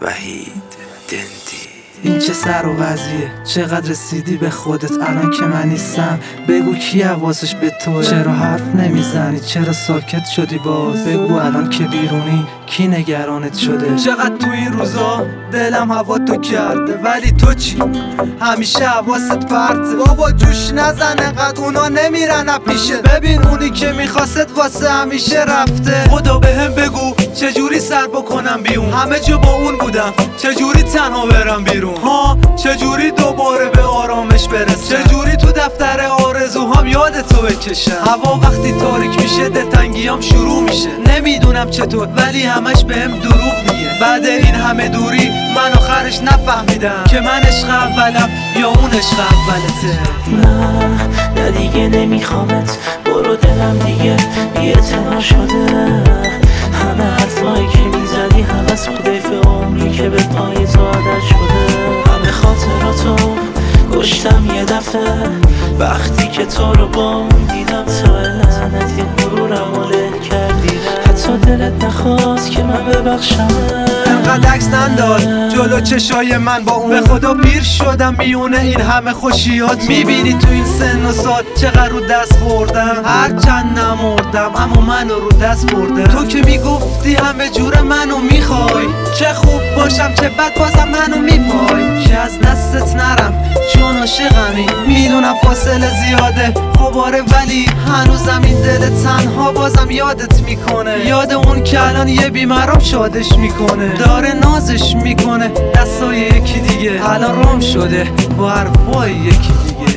وحید دندی. این چه سر و وضعیه؟ چقدر رسیدی به خودت الان که من نیستم؟ بگو کی حواسش به توه؟ چرا حرف نمیزنی؟ چرا ساکت شدی باز؟ بگو الان که بیرونی کی نگرانت شده؟ چقدر تو این روزا دلم هوا تو کرده، ولی تو چی؟ همیشه حواست پرته. بابا جوش نزن انقدر اونا نمیرن پیشه. ببین اونی که میخواست واسه همیشه رفته. خدا بهم بگو چجوری سر بکنم بیرون؟ همه جا با اون بودم، چجوری تنها برم بیرون؟ ها چجوری دوباره به آرامش برسم؟ چجوری تو دفتر آرزوهام یاد تو بکشم؟ هوا وقتی تاریک میشه دلتنگیام شروع میشه. نمیدونم چطور ولی همش بهم دروغ میگه. بعد این همه دوری من آخرش نفهمیدم که من عشق اولم یا اون عشق اولته. نه دیگه نمیخوامت، برو دلم دیگه بی‌اعتنا شده. همه حرفایی که میزدی حوض بود حیف عمری که به پای تو عادت شده. همه خاطراتو کشتم یه دفعه وقتی که تو رو با اون دیدم. تو لعنتی غرورم له کردی، حتی دلت نخواست که من ببخشم. انقدر عکس ننداز جلو چشای من با اون. به خدا پیر شدم میونه این همه خوشیات. میبینی تو این سن و سال چقدر رو دست خوردم. هرچند نمردم اما منو رو دست بردم. تو که میگفتی همه جور منو میخوای، چه خوب باشم چه بد بازم منو میپای. که از دستت نرم چون عاشقمی. میدونم فاصله زیاده خباره ولی هنوزم این دل تنها بازم یادت میکنه. یاد اون که الان یه بیمارم شادش میکنه، داره نازش میکنه دستای یکی دیگه. الان رام شده با حرفای یکی دیگه.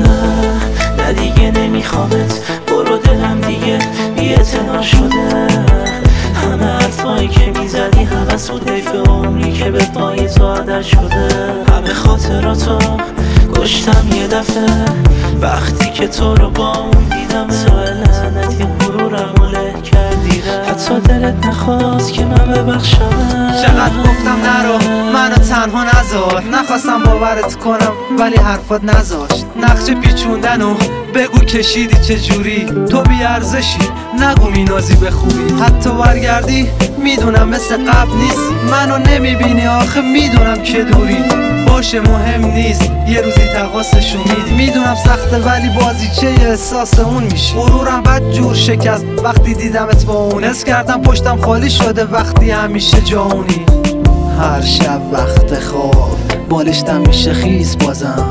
نه دیگه نمیخوامت، برو دلم دیگه بی‌اعتنا شده. همه حرفایی که میزدی حوض بود حیف عمری که به پای تو عادت شده. همه خاطراتو کشتم یه دفعه وقتی که تو رو با اون دیدم. تو لعنتی غرورم له کردی، حتی دلت نخواست که من ببخشم. چقدر گفتم نرو منو تنها نذار، نخواستم باورت کنم ولی حرفات نذاشت. نقش پیچوندن و بگو کشیدی چجوری؟ تو بیارزشی نگو مینازی به خوبی. حتی برگردی میدونم مثل قبل نیستی. منو نمیبینی آخه میدونم که دوری. باشه مهم نیست یه روزی تقاسشو میدی. میدونم سخته ولی بازیچه احساس اون میشی. غرورم بد جور شکست وقتی دیدمت با اون. حس کردم پشتم خالی شده وقتی همیشه جاونی. هر شب وقت خواب بالشتم میشه خیس بازم.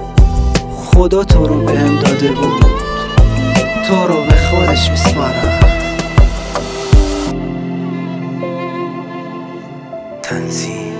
خدا تو رو بهم داده بود، تو رو به خودش میسپارم. تنظیم